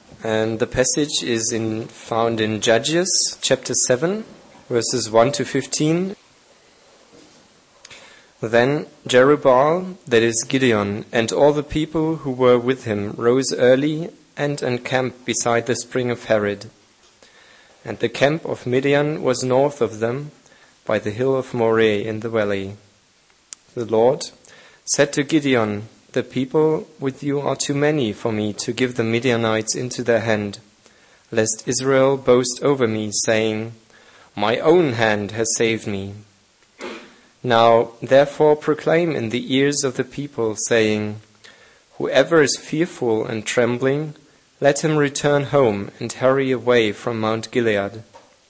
And the passage is found in Judges chapter 7, verses 1 to 15. Then Jerubbaal, that is Gideon, and all the people who were with him rose early and encamped beside the spring of Harod. And the camp of Midian was north of them, by the hill of Moreh in the valley. The Lord said to Gideon, "The people with you are too many for me to give the Midianites into their hand, lest Israel boast over me, saying, 'My own hand has saved me.' Now, therefore, proclaim in the ears of the people, saying, 'Whoever is fearful and trembling, let him return home and hurry away from Mount Gilead.'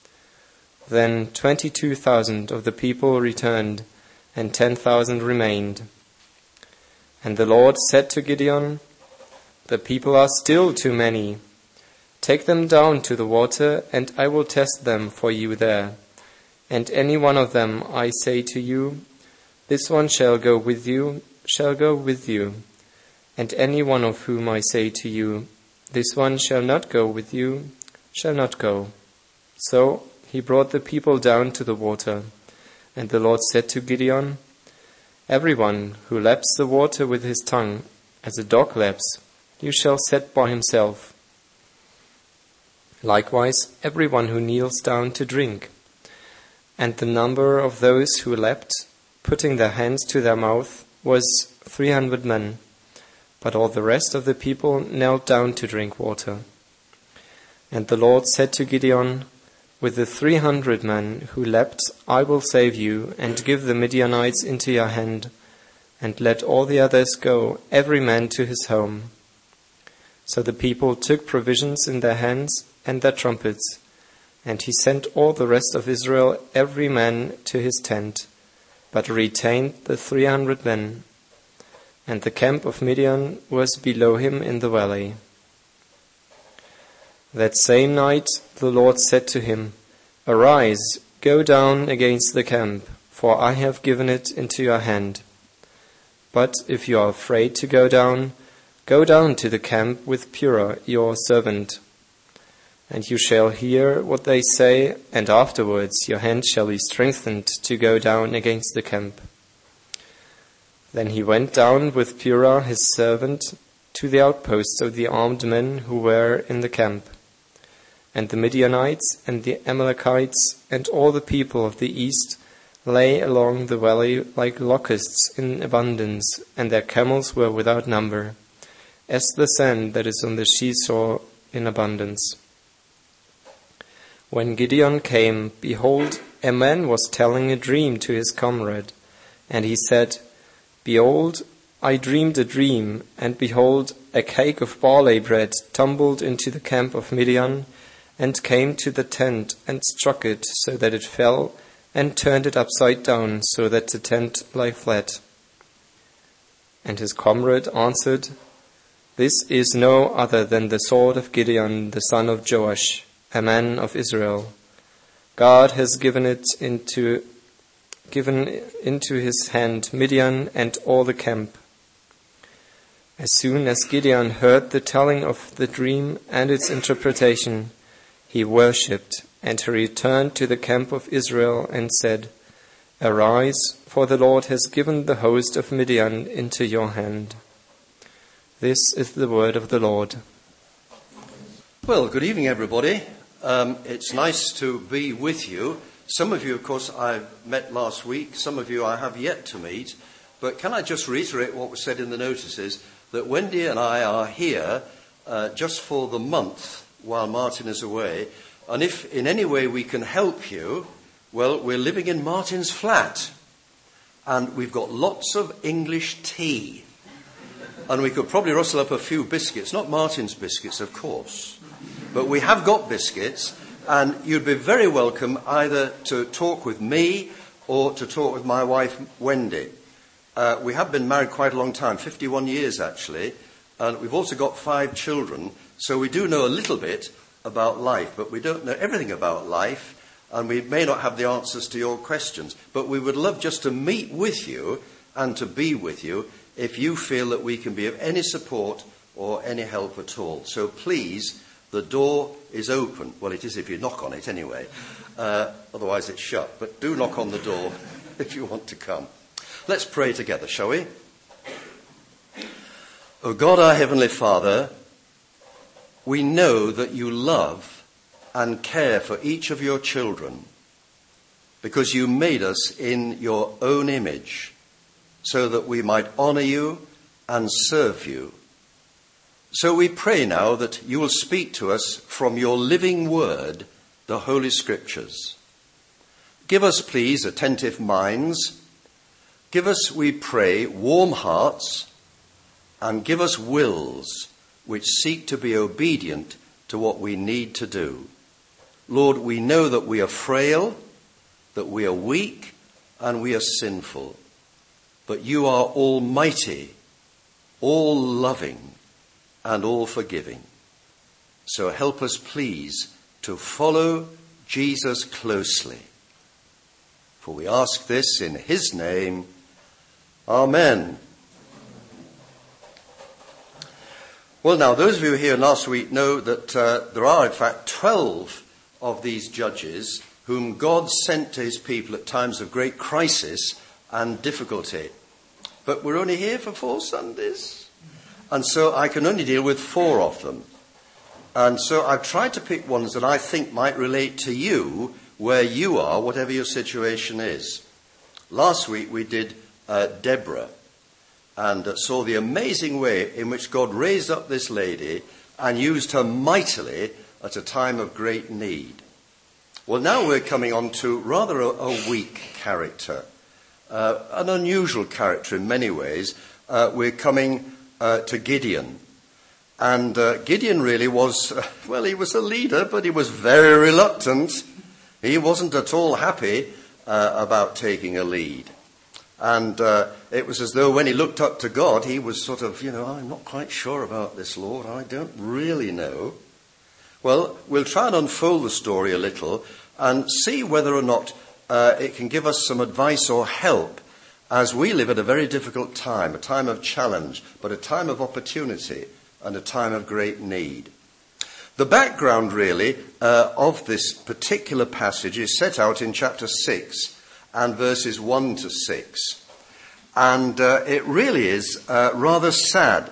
Then 22,000 of the people returned, and 10,000 remained. And the Lord said to Gideon, 'The people are still too many. Take them down to the water, and I will test them for you there. And any one of them I say to you, this one shall go with you, shall go with you. And any one of whom I say to you, this one shall not go with you, shall not go.' So he brought the people down to the water. And the Lord said to Gideon, 'Everyone who laps the water with his tongue, as a dog laps, you shall set by himself. Likewise, everyone who kneels down to drink.' And the number of those who lapped, putting their hands to their mouth, was 300 men. But all the rest of the people knelt down to drink water. And the Lord said to Gideon, 'With the 300 men who lapped, I will save you, and give the Midianites into your hand, and let all the others go, every man to his home.' So the people took provisions in their hands and their trumpets, and he sent all the rest of Israel, every man to his tent, but retained the 300 men. And the camp of Midian was below him in the valley. That same night the Lord said to him, 'Arise, go down against the camp, for I have given it into your hand. But if you are afraid to go down to the camp with Purah your servant. And you shall hear what they say, and afterwards your hand shall be strengthened to go down against the camp.' Then he went down with Purah his servant to the outposts of the armed men who were in the camp. And the Midianites and the Amalekites and all the people of the east lay along the valley like locusts in abundance, and their camels were without number, as the sand that is on the seashore in abundance. When Gideon came, behold, a man was telling a dream to his comrade, and he said, 'Behold, I dreamed a dream, and behold, a cake of barley bread tumbled into the camp of Midian, and came to the tent, and struck it so that it fell, and turned it upside down so that the tent lay flat.' And his comrade answered, 'This is no other than the sword of Gideon, the son of Joash, a man of Israel. God has given into his hand Midian and all the camp.' As soon as Gideon heard the telling of the dream and its interpretation, he worshipped, and he returned to the camp of Israel and said, 'Arise, for the Lord has given the host of Midian into your hand.' This is the word of the Lord." Well, good evening, everybody. It's nice to be with you. Some of you, of course, I met last week. Some of you I have yet to meet. But can I just reiterate what was said in the notices, that Wendy and I are here just for the month while Martin is away. And if in any way we can help you, well, we're living in Martin's flat. And we've got lots of English tea. And we could probably rustle up a few biscuits. Not Martin's biscuits, of course. But we have got biscuits. And you'd be very welcome either to talk with me or to talk with my wife, Wendy. We have been married quite a long time, 51 years actually. And we've also got 5 children. So we do know a little bit about life, but we don't know everything about life, and we may not have the answers to your questions. But we would love just to meet with you and to be with you if you feel that we can be of any support or any help at all. So please The door is open. Well, it is if you knock on it anyway. Otherwise it's shut. But do knock on the door if you want to come. Let's pray together, shall we? O God, our Heavenly Father, we know that you love and care for each of your children because you made us in your own image so that we might honour you and serve you. So we pray now that you will speak to us from your living word, the Holy Scriptures. Give us, please, attentive minds. Give us, we pray, warm hearts, and give us wills which seek to be obedient to what we need to do. Lord, we know that we are frail, that we are weak, and we are sinful. But you are almighty, all loving, and all forgiving. So help us, please, to follow Jesus closely. For we ask this in his name. Amen. Well, now, those of you here last week know that there are, in fact, 12 of these judges whom God sent to his people at times of great crisis and difficulty. But we're only here for 4 Sundays. And so I can only deal with 4 of them. And so I've tried to pick ones that I think might relate to you where you are, whatever your situation is. Last week we did Deborah and saw the amazing way in which God raised up this lady and used her mightily at a time of great need. Well, now we're coming on to rather a weak character, an unusual character in many ways. We're coming to Gideon. And Gideon really was, he was a leader, but he was very reluctant. He wasn't at all happy about taking a lead. And it was as though when he looked up to God, he was sort of, I'm not quite sure about this, Lord. I don't really know. Well, we'll try and unfold the story a little and see whether or not it can give us some advice or help as we live at a very difficult time, a time of challenge, but a time of opportunity and a time of great need. The background, really, of this particular passage is set out in chapter 6 and verses 1 to 6. And it really is rather sad.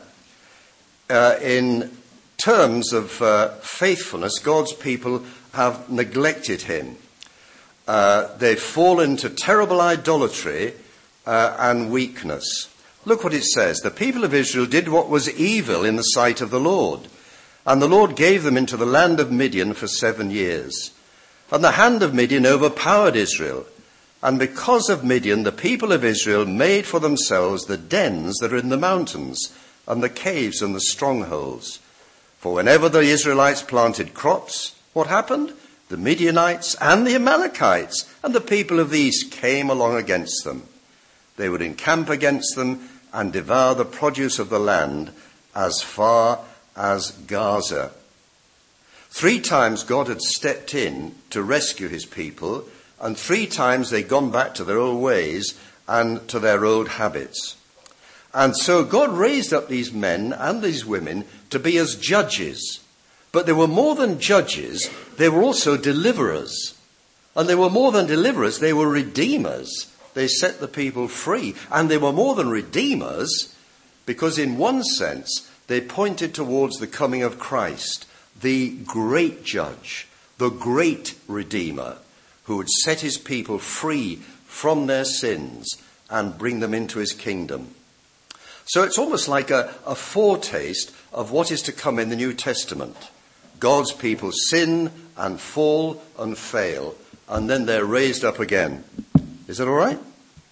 In terms of faithfulness, God's people have neglected him. They've fallen to terrible idolatry and weakness. Look what it says. The people of Israel did what was evil in the sight of the Lord. And the Lord gave them into the land of Midian for 7 years. And the hand of Midian overpowered Israel. And because of Midian, the people of Israel made for themselves the dens that are in the mountains, and the caves and the strongholds. For whenever the Israelites planted crops, what happened? The Midianites and the Amalekites and the people of the east came along against them. They would encamp against them and devour the produce of the land as far as Gaza. 3 times God had stepped in to rescue his people, and 3 times they'd gone back to their old ways and to their old habits. And so God raised up these men and these women to be as judges. But they were more than judges, they were also deliverers. And they were more than deliverers, they were redeemers. They set the people free. And they were more than redeemers because in one sense they pointed towards the coming of Christ, the great judge, the great redeemer, who would set his people free from their sins and bring them into his kingdom. So it's almost like a foretaste of what is to come in the New Testament. God's people sin and fall and fail, and then they're raised up again. Is that all right?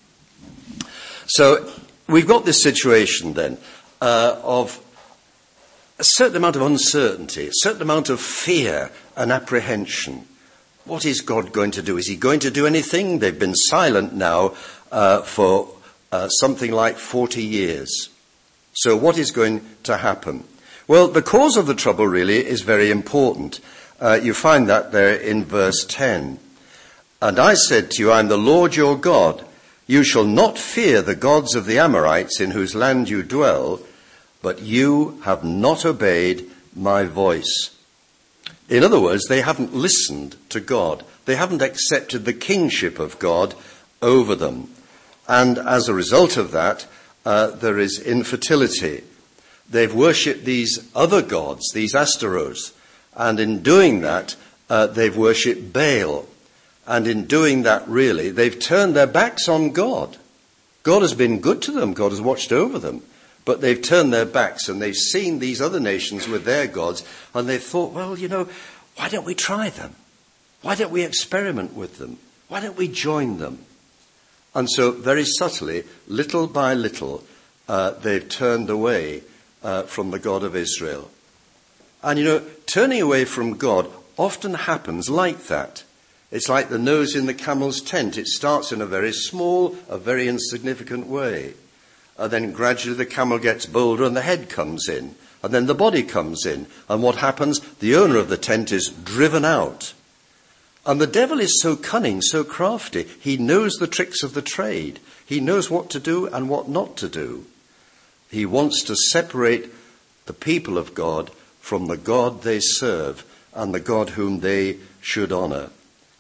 So we've got this situation then of a certain amount of uncertainty, a certain amount of fear and apprehension. What is God going to do? Is he going to do anything? They've been silent now for something like 40 years. So what is going to happen? Well, the cause of the trouble really is very important. You find that there in verse 10. And I said to you, I am the Lord your God. You shall not fear the gods of the Amorites in whose land you dwell, but you have not obeyed my voice. In other words, they haven't listened to God. They haven't accepted the kingship of God over them. And as a result of that, there is infertility. They've worshipped these other gods, these Ashtaroths. And in doing that, they've worshipped Baal. And in doing that, really, they've turned their backs on God. God has been good to them. God has watched over them. But they've turned their backs and they've seen these other nations with their gods. And they've thought, well, why don't we try them? Why don't we experiment with them? Why don't we join them? And so very subtly, little by little, they've turned away from the God of Israel. And turning away from God often happens like that. It's like the nose in the camel's tent. It starts in a very small, a very insignificant way. And then gradually the camel gets bolder and the head comes in. And then the body comes in. And what happens? The owner of the tent is driven out. And the devil is so cunning, so crafty. He knows the tricks of the trade. He knows what to do and what not to do. He wants to separate the people of God from the God they serve and the God whom they should honor.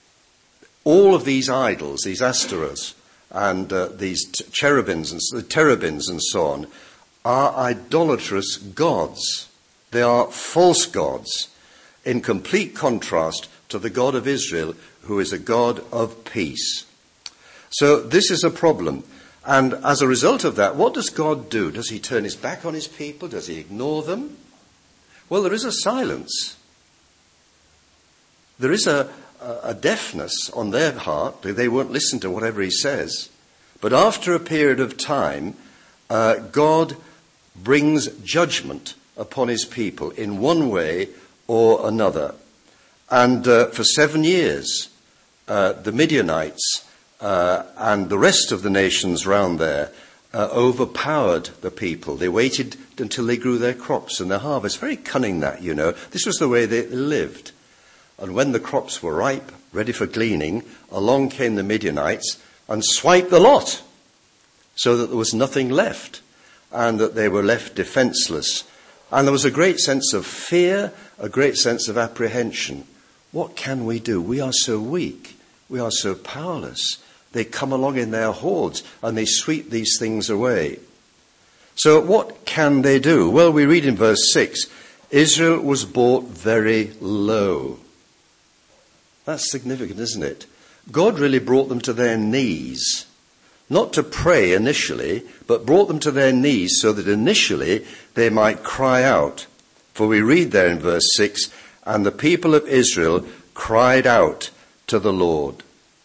All of these idols, these Ashtaroths, and these cherubims and so on, are idolatrous gods. They are false gods, in complete contrast to the God of Israel, who is a God of peace. So this is a problem. And as a result of that, what does God do? Does he turn his back on his people? Does he ignore them? Well, there is a silence. There is a deafness on their heart. They won't listen to whatever he says. But after a period of time, God brings judgment upon his people in one way or another. And for 7 years, the Midianites and the rest of the nations round there overpowered the people. They waited until they grew their crops and their harvest. Very cunning that, This was the way they lived. And when the crops were ripe, ready for gleaning, along came the Midianites and swiped the lot, so that there was nothing left, and that they were left defenseless. And there was a great sense of fear, a great sense of apprehension. What can we do? We are so weak. We are so powerless. They come along in their hordes and they sweep these things away. So what can they do? Well, we read in verse 6, Israel was brought very low. That's significant, isn't it? God really brought them to their knees. Not to pray initially, but brought them to their knees so that initially they might cry out. For we read there in verse 6, and the people of Israel cried out to the Lord.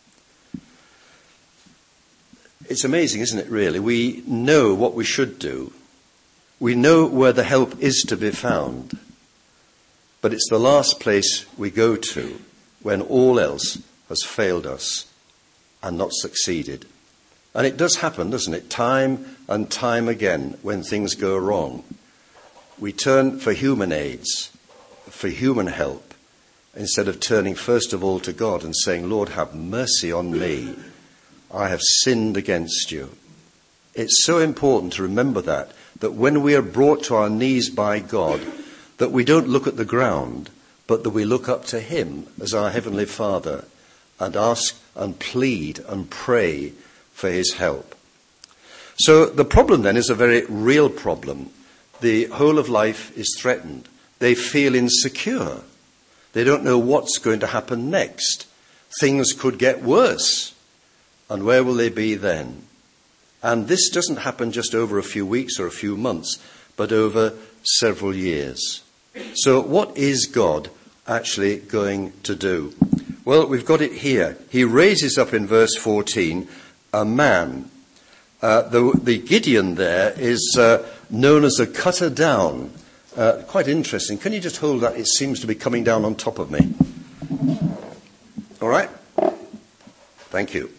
It's amazing, isn't it, really? We know what we should do. We know where the help is to be found. But it's the last place we go to when all else has failed us and not succeeded. And it does happen, doesn't it? Time and time again when things go wrong. We turn for human aids, for human help, instead of turning first of all to God and saying, Lord, have mercy on me. I have sinned against you. It's so important to remember that when we are brought to our knees by God, that we don't look at the ground, but that we look up to him as our Heavenly Father and ask and plead and pray for his help. So the problem then is a very real problem. The whole of life is threatened. They feel insecure. They don't know what's going to happen next. Things could get worse. And where will they be then? And this doesn't happen just over a few weeks or a few months, but over several years. So what is God actually going to do? Well, we've got it here. He raises up in verse 14 a man. The Gideon there is known as a cutter down. Quite interesting. Can you just hold that? It seems to be coming down on top of me. All right? Thank you.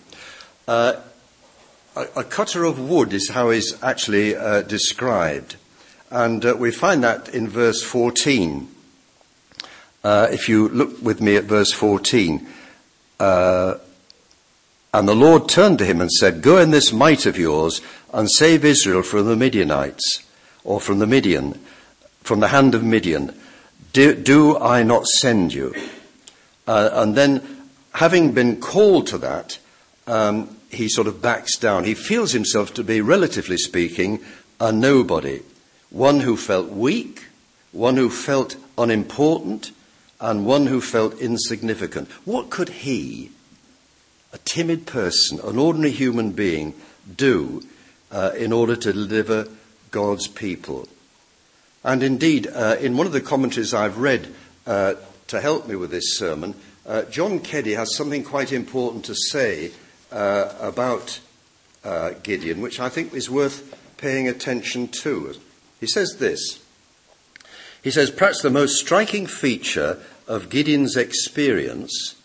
A cutter of wood is how he's actually described. And we find that in verse 14. If you look with me at verse 14. And the Lord turned to him and said, go in this might of yours and save Israel from the Midianites, or from the Midian, from the hand of Midian. do I not send you? And then, having been called to that, he sort of backs down. He feels himself to be, relatively speaking, a nobody. One who felt weak, one who felt unimportant, and one who felt insignificant. What could he, a timid person, an ordinary human being, do in order to deliver God's people? And indeed, in one of the commentaries I've read to help me with this sermon, John Keddy has something quite important to say about Gideon, which I think is worth paying attention to. He says this. He says, perhaps the most striking feature of Gideon's experience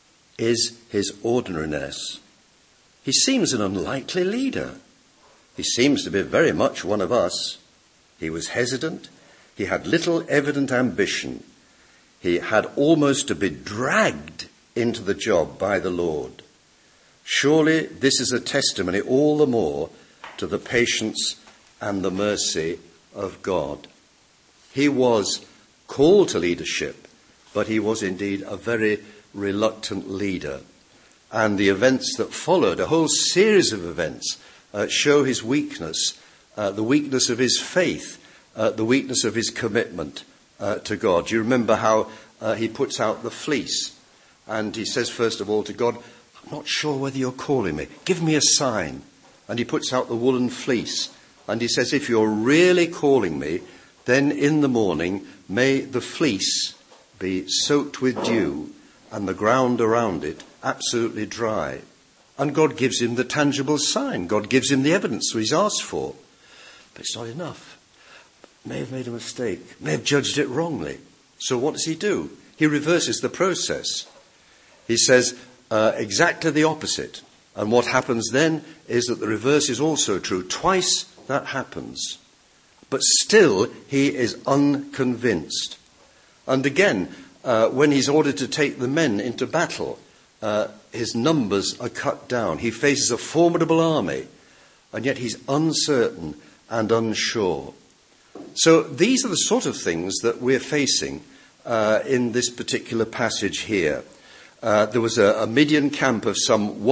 is his ordinariness. He seems an unlikely leader. He seems to be very much one of us. He was hesitant. He had little evident ambition. He had almost to be dragged into the job by the Lord. Surely this is a testimony all the more to the patience and the mercy of God. He was called to leadership, but he was indeed a very reluctant leader. And the events that followed, a whole series of events, show his weakness, the weakness of his faith, the weakness of his commitment to God. Do you remember how he puts out the fleece? And he says, first of all, to God, I'm not sure whether you're calling me. Give me a sign. And he puts out the woolen fleece. And he says, if you're really calling me, then in the morning may the fleece be soaked with dew and the ground around it absolutely dry. And God gives him the tangible sign. God gives him the evidence he's asked for. But it's not enough. May have made a mistake. May have judged it wrongly. So what does he do? He reverses the process. He says exactly the opposite. And what happens then is that the reverse is also true. Twice that happens. But still he is unconvinced. And again, when he's ordered to take the men into battle, his numbers are cut down. He faces a formidable army, and yet he's uncertain and unsure. So these are the sort of things that we're facing in this particular passage here. There was a Midian camp of some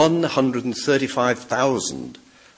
135,000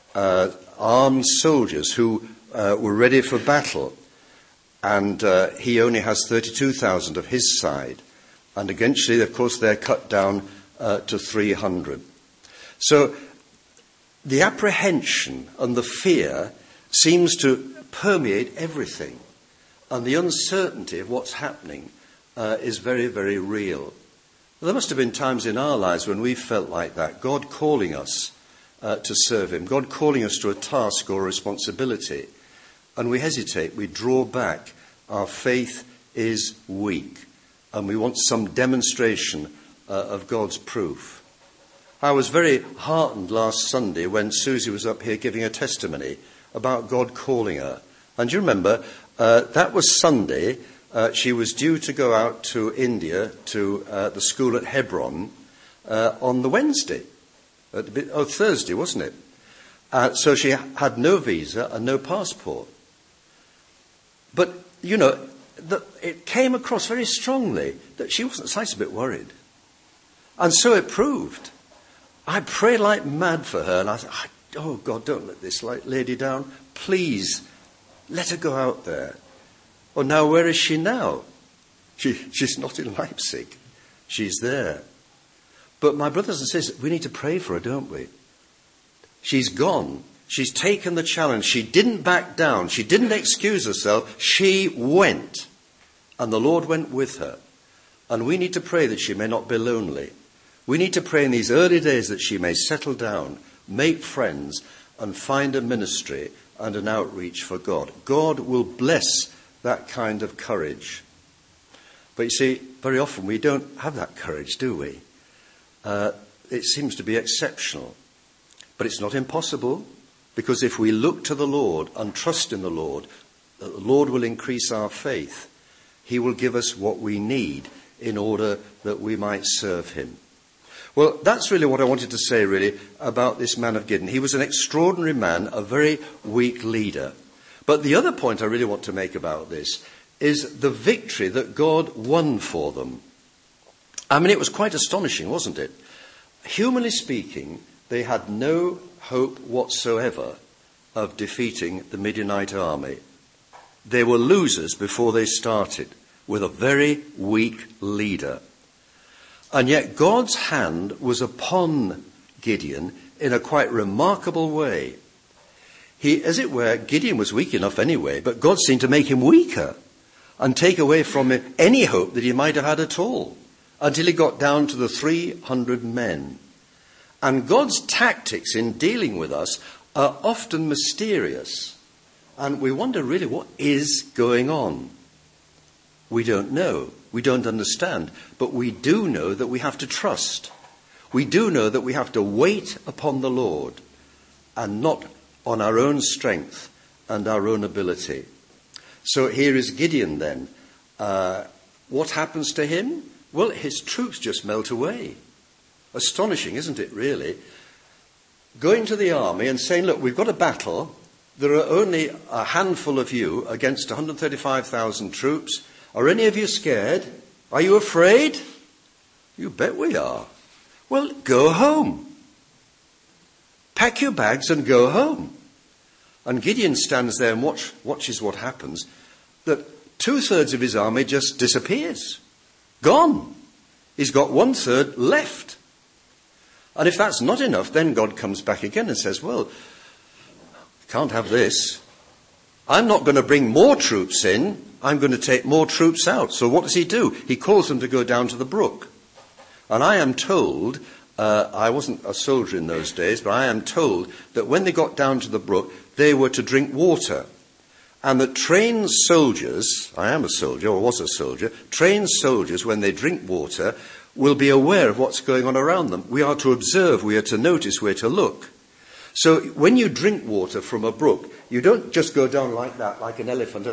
armed soldiers who were ready for battle. And he only has 32,000 of his side. And eventually, of course, they're cut down to 300. So the apprehension and the fear seems to permeate everything. And the uncertainty of what's happening is very, very real. There must have been times in our lives when we felt like that. God calling us to serve him. God calling us to a task or a responsibility. And we hesitate, we draw back, our faith is weak, and we want some demonstration of God's proof. I was very heartened last Sunday when Susie was up here giving a testimony about God calling her. And do you remember, that was Sunday. She was due to go out to India, to the school at Hebron, on the Wednesday. Thursday, wasn't it? So she had no visa and no passport. But, you know, it came across very strongly that she wasn't slightly a bit worried. And so it proved. I prayed like mad for her, and I thought, oh, God, don't let this lady down. Please, let her go out there. Well, now, where is she now? She's not in Leipzig. She's there. But my brothers and sisters, we need to pray for her, don't we? She's gone. She's taken the challenge. She didn't back down. She didn't excuse herself. She went. And the Lord went with her. And we need to pray that she may not be lonely. We need to pray in these early days that she may settle down, make friends, and find a ministry and an outreach for God. God will bless that kind of courage. But you see, very often we don't have that courage, do we? It seems to be exceptional. But it's not impossible. Because if we look to the Lord and trust in the Lord will increase our faith. He will give us what we need in order that we might serve him. Well, that's really what I wanted to say, really, about this man of Gideon. He was an extraordinary man, a very weak leader. But the other point I really want to make about this is the victory that God won for them. I mean, it was quite astonishing, wasn't it? Humanly speaking, they had no hope whatsoever of defeating the Midianite army. They were losers before they started, with a very weak leader. And yet God's hand was upon Gideon in a quite remarkable way. As it were, Gideon was weak enough anyway, but God seemed to make him weaker and take away from him any hope that he might have had at all, until he got down to the 300 men. And God's tactics in dealing with us are often mysterious. And we wonder really what is going on. We don't know. We don't understand. But we do know that we have to trust. We do know that we have to wait upon the Lord and not on our own strength and our own ability. So here is Gideon then. What happens to him? Well, his troops just melt away. Astonishing, isn't it, really? Going to the army and saying, look, we've got a battle. There are only a handful of you against 135,000 troops. Are any of you scared? Are you afraid? You bet we are. Well, go home. Pack your bags and go home. And Gideon stands there and watches what happens. That 2/3 of his army just disappears. Gone. He's got 1/3 left. And if that's not enough, then God comes back again and says, well, can't have this. I'm not going to bring more troops in. I'm going to take more troops out. So what does he do? He calls them to go down to the brook. And I am told, I wasn't a soldier in those days, but I am told that when they got down to the brook, they were to drink water. And that trained soldiers, I am a soldier, or was a soldier, trained soldiers, when they drink water, will be aware of what's going on around them. We are to observe, we are to notice, we are to look. So when you drink water from a brook, you don't just go down like that, like an elephant.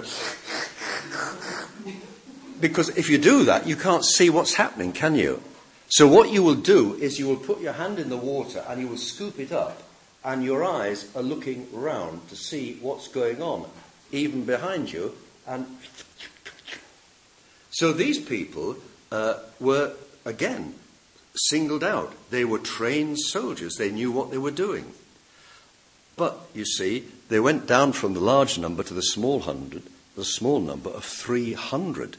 Because if you do that, you can't see what's happening, can you? So what you will do is you will put your hand in the water and you will scoop it up, and your eyes are looking round to see what's going on, even behind you. And so these people were, again, singled out. They were trained soldiers. They knew what they were doing. But, you see, they went down from the large number to the small number of 300.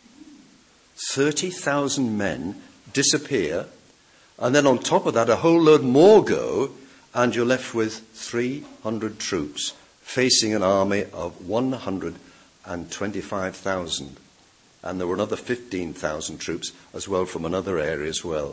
30,000 men disappear, and then on top of that a whole load more go, and you're left with 300 troops facing an army of 125,000. And there were another 15,000 troops as well from another area as well.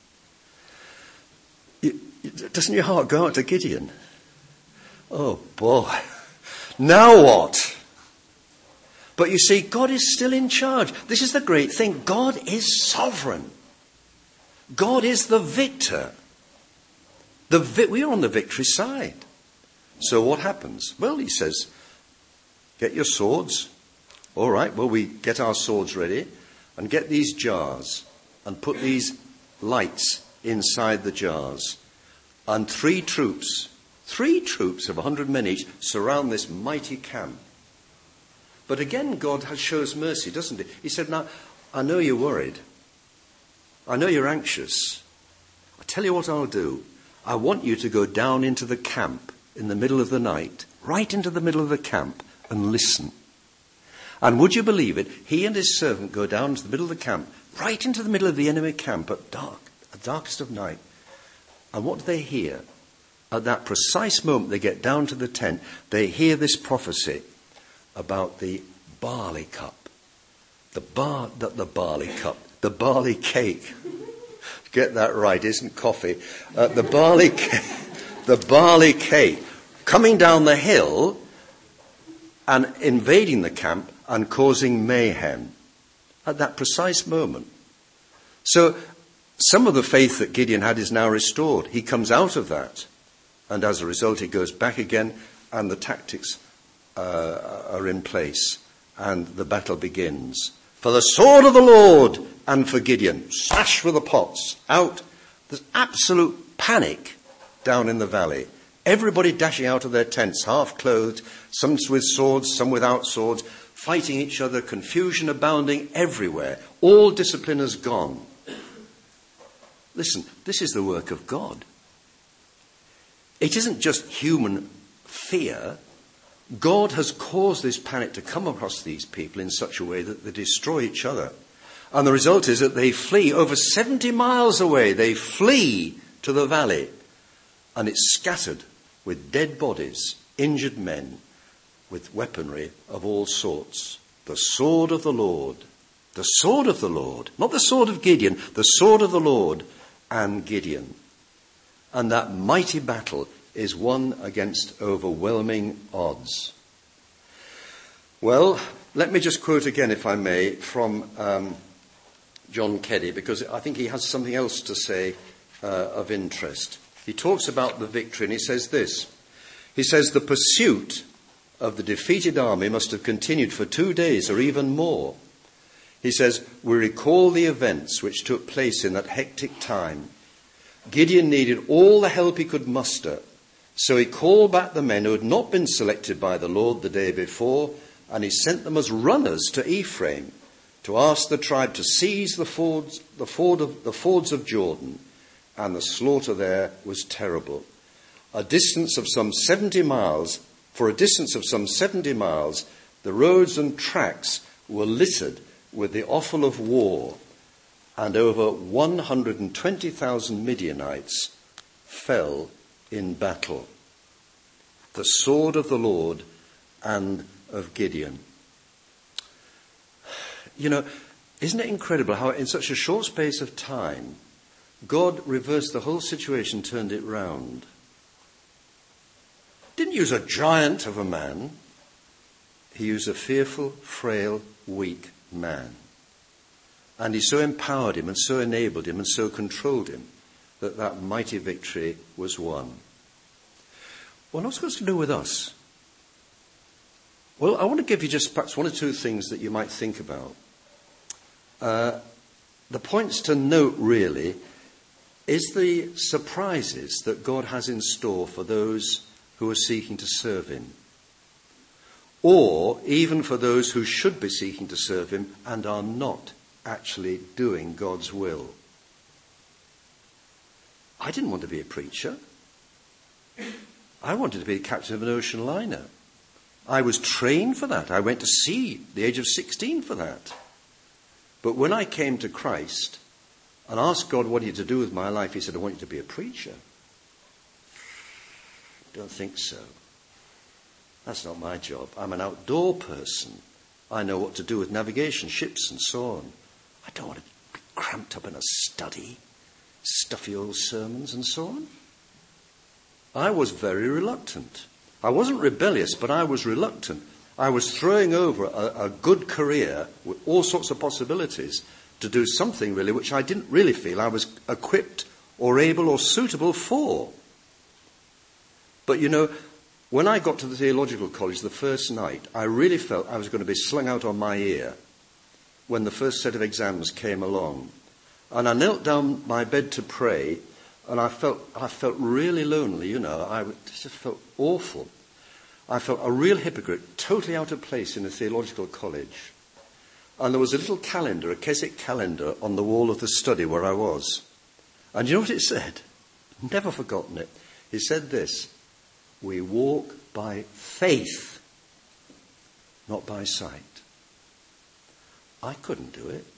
Doesn't your heart go out to Gideon? Oh boy, now what? But you see, God is still in charge. This is the great thing. God is sovereign. God is the victor. We are on the victory side. So what happens? Well, he says, get your swords. All right, well, we get our swords ready and get these jars and put these lights inside the jars. And three troops of 100 men each surround this mighty camp. But again, God shows mercy, doesn't he? He said, now, I know you're worried. I know you're anxious. I'll tell you what I'll do. I want you to go down into the camp in the middle of the night, right into the middle of the camp, and listen. And would you believe it? He and his servant go down to the middle of the camp, right into the middle of the enemy camp at the darkest of night. And what do they hear? At that precise moment they get down to the tent, they hear this prophecy about the barley cup. The barley cup. The barley cake. Get that right, isn't coffee. The barley cake coming down the hill and invading the camp and causing mayhem at that precise moment. So some of the faith that Gideon had is now restored. He comes out of that, and as a result he goes back again, and the tactics are in place, and the battle begins. For the sword of the Lord, and for Gideon, slash with the pots, out. There's absolute panic down in the valley. Everybody dashing out of their tents, half-clothed, some with swords, some without swords, fighting each other, confusion abounding everywhere. All discipline has gone. Listen, this is the work of God. It isn't just human fear. God has caused this panic to come across these people in such a way that they destroy each other. And the result is that they flee over 70 miles away. They flee to the valley. And it's scattered with dead bodies, injured men, with weaponry of all sorts. The sword of the Lord. The sword of the Lord. Not the sword of Gideon. The sword of the Lord and Gideon. And that mighty battle is won against overwhelming odds. Well, let me just quote again, if I may, from John Keddy, because I think he has something else to say of interest. He talks about the victory, and he says this. He says, the pursuit of the defeated army must have continued for 2 days or even more. He says, we recall the events which took place in that hectic time. Gideon needed all the help he could muster, so he called back the men who had not been selected by the Lord the day before, and he sent them as runners to Ephraim to ask the tribe to seize the fords of Jordan, and the slaughter there was terrible. For a distance of some 70 miles, the roads and tracks were littered with the offal of war, and over 120,000 Midianites fell in battle. The sword of the Lord and of Gideon. You know, isn't it incredible how in such a short space of time, God reversed the whole situation, turned it round. Didn't use a giant of a man. He used a fearful, frail, weak man. And he so empowered him and so enabled him and so controlled him that that mighty victory was won. Well, what's it to do with us? Well, I want to give you just perhaps one or two things that you might think about. The points to note really is the surprises that God has in store for those who are seeking to serve him. Or even for those who should be seeking to serve him and are not actually doing God's will. I didn't want to be a preacher. I wanted to be the captain of an ocean liner. I was trained for that. I went to sea at the age of 16 for that. But when I came to Christ and asked God what he had to do with my life, he said, I want you to be a preacher. Don't think so. That's not my job. I'm an outdoor person. I know what to do with navigation, ships and so on. I don't want to be cramped up in a study, stuffy old sermons and so on. I was very reluctant. I wasn't rebellious, but I was reluctant. I was throwing over a good career with all sorts of possibilities to do something really which I didn't really feel I was equipped or able or suitable for. But you know, when I got to the theological college the first night, I really felt I was going to be slung out on my ear when the first set of exams came along. And I knelt down my bed to pray, and I felt really lonely, you know. I just felt awful. I felt a real hypocrite, totally out of place in a theological college. And there was a little calendar, a Keswick calendar, on the wall of the study where I was. And you know what it said? Never forgotten it. It said this: we walk by faith, not by sight. I couldn't do it.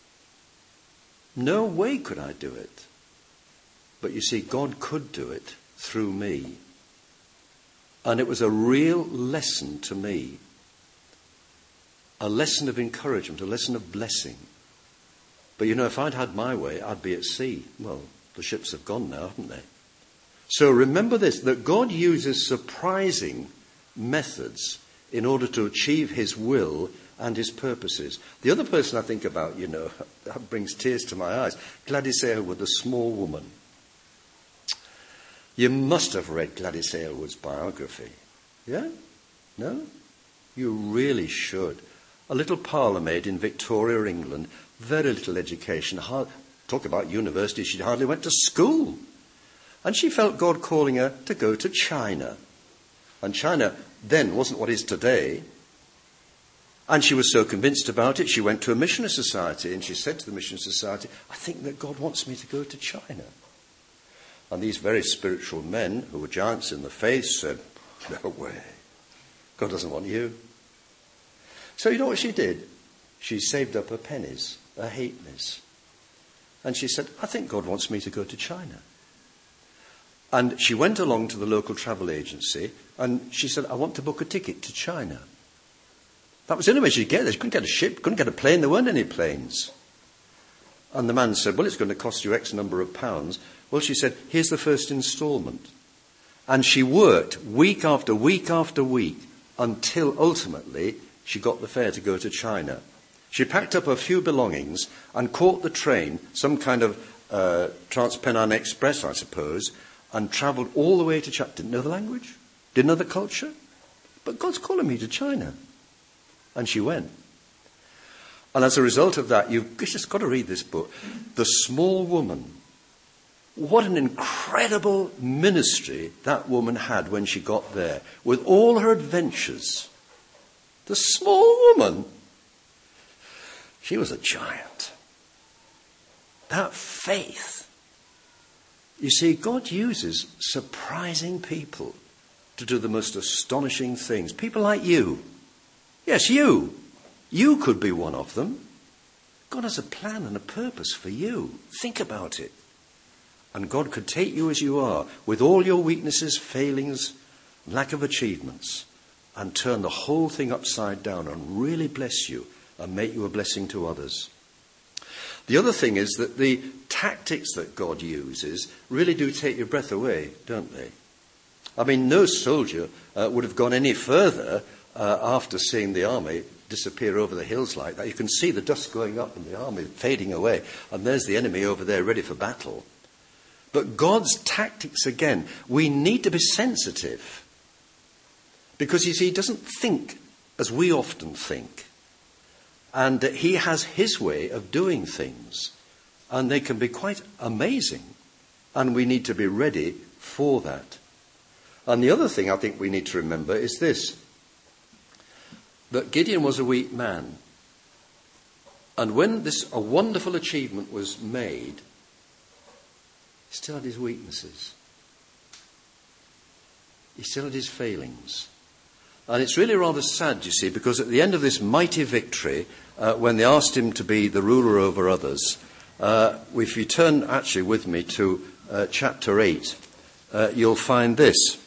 No way could I do it. But you see, God could do it through me. And it was a real lesson to me. A lesson of encouragement, a lesson of blessing. But you know, if I'd had my way, I'd be at sea. Well, the ships have gone now, haven't they? So remember this, that God uses surprising methods in order to achieve his will and his purposes. The other person I think about, you know, that brings tears to my eyes, Gladys Aylward, the small woman. You must have read Gladys Aylward's biography. Yeah? No? You really should. A little parlour maid in Victoria, England, very little education. Talk about university, she hardly went to school. And she felt God calling her to go to China. And China then wasn't what it is today. And she was so convinced about it, she went to a missionary society and she said to the missionary society, I think that God wants me to go to China. And these very spiritual men, who were giants in the faith, said, no way. God doesn't want you. So you know what she did? She saved up her pennies, her halfpennies. And she said, I think God wants me to go to China. And she went along to the local travel agency and she said, I want to book a ticket to China. That was the only way she'd get there. She couldn't get a ship, couldn't get a plane. There weren't any planes. And the man said, well, it's going to cost you X number of pounds. Well, she said, here's the first instalment. And she worked week after week after week until ultimately she got the fare to go to China. She packed up her few belongings and caught the train, some kind of Trans-Pennine Express, I suppose, and travelled all the way to China. Didn't know the language, didn't know the culture, but God's calling me to China. And she went. And as a result of that, you've just got to read this book, The Small Woman. What an incredible ministry that woman had when she got there, with all her adventures. The small woman. She was a giant. That faith. You see, God uses surprising people to do the most astonishing things. People like you. Yes, you. You could be one of them. God has a plan and a purpose for you. Think about it. And God could take you as you are, with all your weaknesses, failings, lack of achievements, and turn the whole thing upside down and really bless you and make you a blessing to others. The other thing is that the tactics that God uses really do take your breath away, don't they? I mean, no soldier would have gone any further after seeing the army disappear over the hills like that. You can see the dust going up and the army fading away, and there's the enemy over there ready for battle. But God's tactics, again, we need to be sensitive. Because, you see, he doesn't think as we often think. And he has his way of doing things. And they can be quite amazing. And we need to be ready for that. And the other thing I think we need to remember is this. That Gideon was a weak man. And when a wonderful achievement was made, he still had his weaknesses. He still had his failings. And it's really rather sad, you see, because at the end of this mighty victory, when they asked him to be the ruler over others, if you turn actually with me to chapter 8, you'll find this.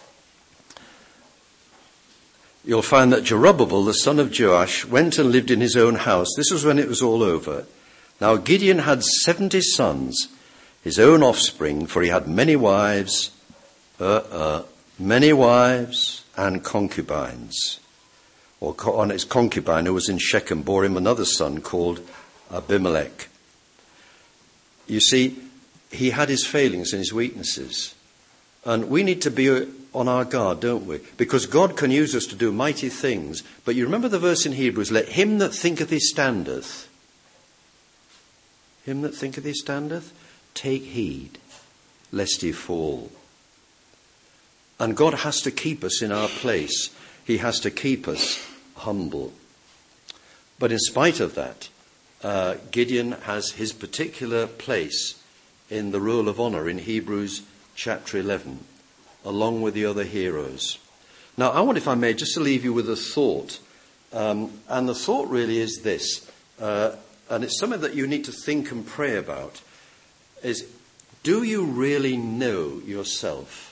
You'll find that Jerubbabel, the son of Joash, went and lived in his own house. This was when it was all over. Now Gideon had 70 sons, his own offspring, for he had many wives and concubines. On his concubine who was in Shechem bore him another son called Abimelech. You see, he had his failings and his weaknesses. And we need to be on our guard, don't we? Because God can use us to do mighty things. But you remember the verse in Hebrews, let him that thinketh he standeth. Him that thinketh he standeth, take heed, lest he fall. And God has to keep us in our place. He has to keep us humble. But in spite of that, Gideon has his particular place in the rule of honour in Hebrews chapter 11, along with the other heroes. Now, I want, if I may, just to leave you with a thought. And the thought really is this, and it's something that you need to think and pray about, is, do you really know yourself?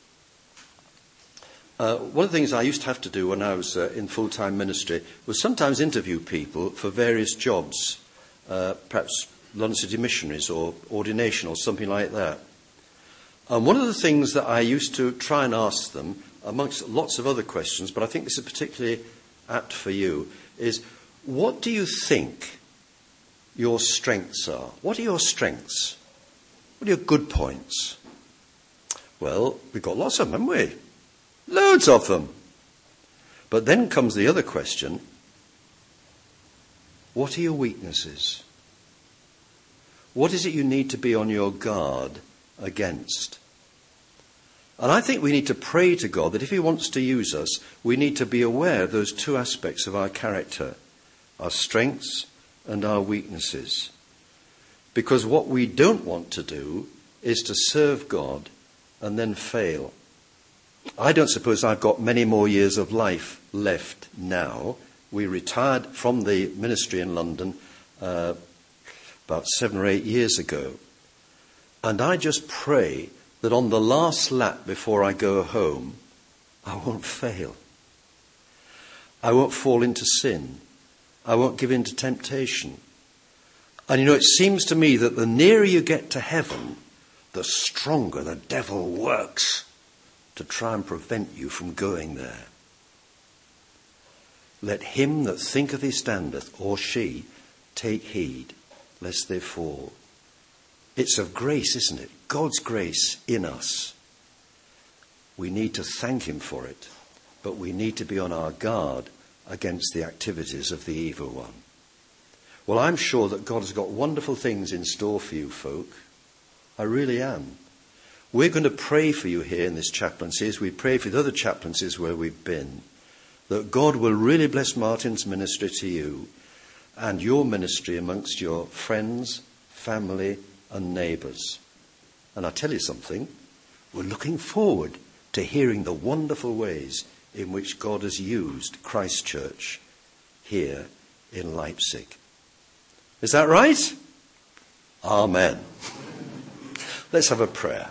One of the things I used to have to do when I was in full-time ministry was sometimes interview people for various jobs, perhaps London City Missionaries or ordination or something like that. And one of the things that I used to try and ask them, amongst lots of other questions, but I think this is particularly apt for you, is what do you think your strengths are? What are your strengths? What are your good points? Well, we've got lots of them, haven't we? Loads of them. But then comes the other question. What are your weaknesses? What is it you need to be on your guard against? And I think we need to pray to God that if he wants to use us, we need to be aware of those two aspects of our character, our strengths and our weaknesses. Because what we don't want to do is to serve God and then fail. I don't suppose I've got many more years of life left now. We retired from the ministry in London about 7 or 8 years ago. And I just pray that on the last lap before I go home, I won't fail. I won't fall into sin. I won't give in to temptation. And it seems to me that the nearer you get to heaven, the stronger the devil works to try and prevent you from going there. Let him that thinketh he standeth, or she, take heed, lest they fall. It's of grace, isn't it? God's grace in us. We need to thank him for it, but we need to be on our guard against the activities of the evil one. Well, I'm sure that God has got wonderful things in store for you folk. I really am. We're going to pray for you here in this chaplaincy, as we pray for the other chaplaincies where we've been, that God will really bless Martin's ministry to you and your ministry amongst your friends, family and neighbours. And I tell you something, we're looking forward to hearing the wonderful ways in which God has used Christ Church here in Leipzig. Is that right? Amen. Let's have a prayer.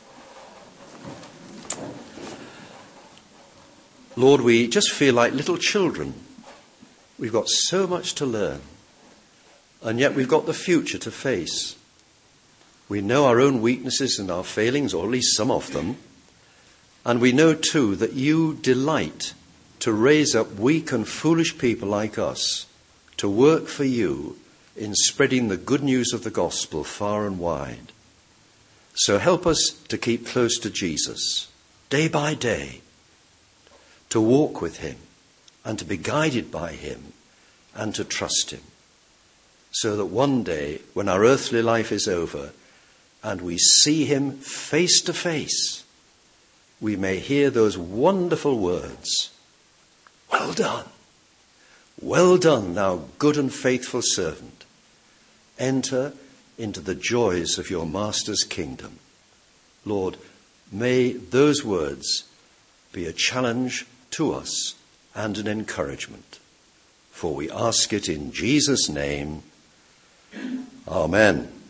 Lord, we just feel like little children. We've got so much to learn, and yet we've got the future to face. We know our own weaknesses and our failings, or at least some of them, and we know too that you delight to raise up weak and foolish people like us to work for you in spreading the good news of the gospel far and wide. So help us to keep close to Jesus, day by day, to walk with him and to be guided by him and to trust him, so that one day when our earthly life is over and we see him face to face, we may hear those wonderful words, "Well done, well done, thou good and faithful servant. Enter into the joys of your master's kingdom." Lord, may those words be a challenge to us and an encouragement. For we ask it in Jesus' name. Amen.